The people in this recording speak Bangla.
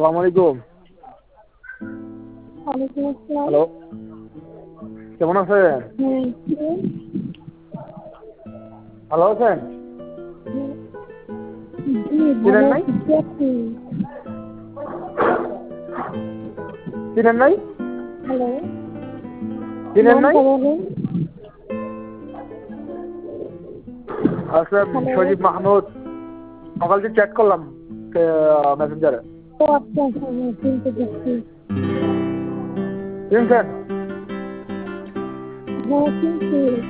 আসসালামু আলাইকুম। ওয়ালাইকুম আসসালাম। হ্যালো, কেমন আছেন? ভালো আছেন? জি চিনেন ভালো নাই? আছি। চিনেন নাই? হ্যালো, চিনেন নাই? নামটা বলুন। আচ্ছা, হ্যালো। সজীব মাহমুদ। সকাল থেকে চ্যাট করলাম মেসেঞ্জারে। ও আচ্ছা আচ্ছা, হ্যাঁ চিনতে পারছি। চিনছেন? হ্যাঁ চিনছি।